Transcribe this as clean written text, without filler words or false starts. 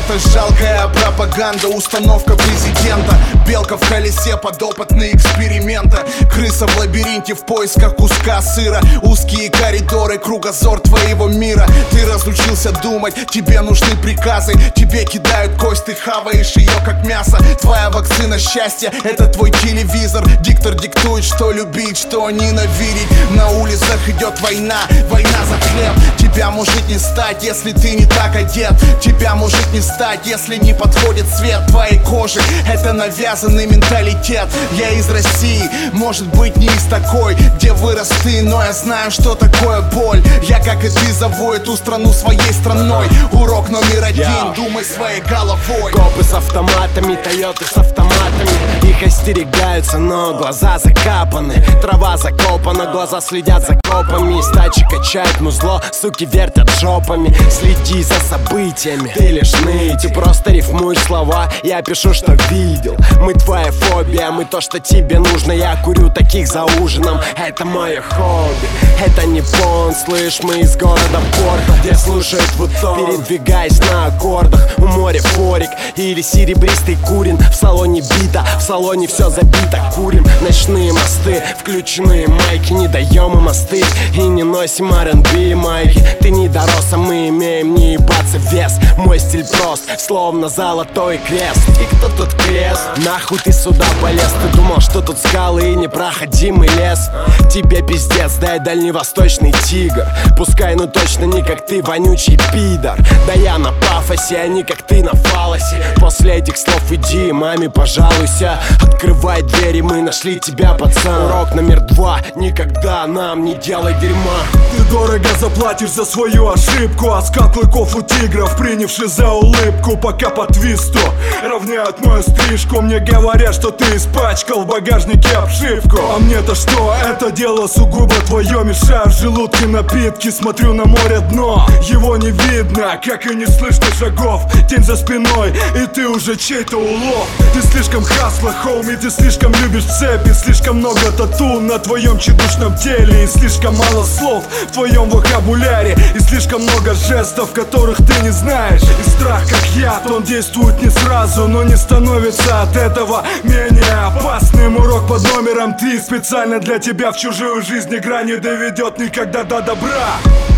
Это жалкая пропаганда, установка президента. Белка в колесе, подопытные эксперимента. Крыса в лабиринте в поисках куска сыра. Узкие коридоры, кругозор твоего мира. Ты разучился думать, тебе нужны приказы. Тебе кидают кость, ты хаваешь ее как мясо. Твоя вакцина счастья, это твой телевизор. Диктор диктует, что любить, что ненавидеть. На улицах идет война, война за хлеб. Тебя может не стать, если ты не так одет. Тебя может не стать, если не подходит цвет твоей кожи. Это навязанный менталитет. Я из России, может быть не из такой, где вырос ты, но я знаю, что такое боль. Я, как и ты, зову эту страну своей страной. Урок номер один, думай своей головой. Копы с автоматами, тойоты с автоматами. Их остерегаются, но глаза закапаны. Трава закопана, глаза следят за копами. Стачи качают музло, суки вертят жопами. Следи за событиями, ты лишь ныть. Ты просто рифмуешь слова, я пишу, что видел. Мы твоя фобия, мы то, что тебе нужно. Я курю таких за ужином, это мое хобби. Это не пон, слышь, мы из города порта, где слушают вутон, передвигаясь на аккордах. У моря форик или серебристый курин. В салоне бита, в салоне все забито. Курим ночные мосты, включенные майки. Не даем им остыть и не носим R&B майки. Ты не дорос, а мы имеем не ебаться вес. Мой стиль прост, словно золотой крест. И кто тут крест? Нахуй ты сюда полез? Ты думал, что тут скалы и непроходимый лес? Тебе пиздец, дай дальневосточный тигр. Пускай, ну точно не как ты, вонючий пидор. Да я на пафосе, а не как ты на фалосе. После этих слов иди, маме пожалуйся. Открывай двери, мы нашли тебя, пацан. Урок номер 2, никогда нам не делай дерьма. Ты дорого заплатишь за свою ошибку. Оскал клыков у тигров, принявший за улыбку. Пока по твисту равняют мою стрижку. Мне говорят, что ты испачкал в багажнике обшивку. А мне-то что? Это дело сугубо твое. Мешаю в желудке напитки, смотрю на море дно. Его не видно, как и не слышно шагов. Тень за спиной, и ты уже чей-то улов. Ты слишком хасла, хоуми, ты слишком любишь цепи. Слишком много тату на твоем тщедушном теле. И слишком мало слов в твоем вокабуляре. И слишком много жестов, которых ты не знаешь. И страх, как яд, он действует не сразу, но не становится от этого менее опасным. Урок под номером 3 специально для тебя. В чужую жизнь игра не доведет никогда до добра.